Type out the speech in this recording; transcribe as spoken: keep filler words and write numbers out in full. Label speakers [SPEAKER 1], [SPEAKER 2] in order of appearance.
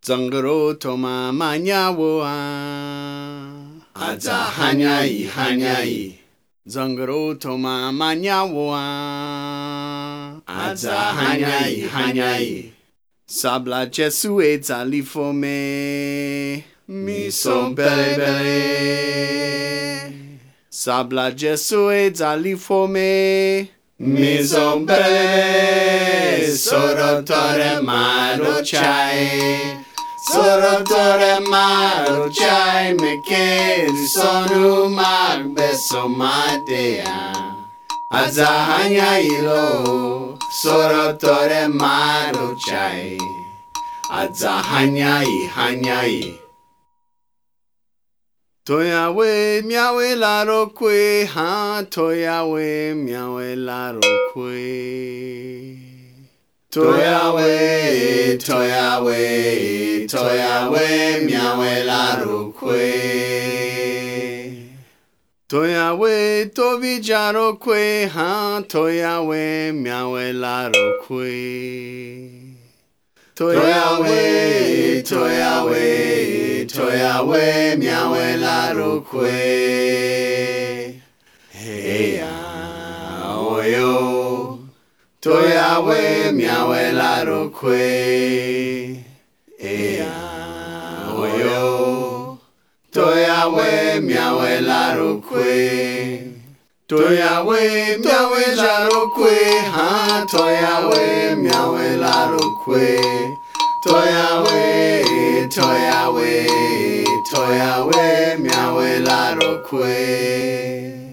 [SPEAKER 1] Zangaro toma manyawoa.
[SPEAKER 2] Aza hanyai hanyai.
[SPEAKER 1] Zangaro toma manyawoa.
[SPEAKER 2] Aza hanyai hanyai.
[SPEAKER 1] Sabla Jesu e zalifome.
[SPEAKER 2] Mi son bele bele.
[SPEAKER 1] Sabla Jesu e zalifome.
[SPEAKER 2] Mi son bele. Sorotore maro chai. Sorotore maro chai. Me keri sonu mag beso madea. Aza hanyai lo. Sorotore maro chai. Aza hanyai hanyai.
[SPEAKER 1] Toyawe miawe laro kwe ha. Toyawe miawe laro kwe.
[SPEAKER 2] Toyawe, toyawe, toyawe miawe laro kwe.
[SPEAKER 1] Toyawe tovijaro kwe ha. Toyawe miawe laro kwe.
[SPEAKER 2] Toyawe, toyawe, toyawe miawe laro kwe. Hey ya oyo. Toyawe miawe laro kwe. Hey ya oyo. Toyawe miawe laro kwe. Toyawe miawe laro kwe ha. Toyawe miawe laro kwe. Toyawe, toyawe, toyawe miawe laro kwe.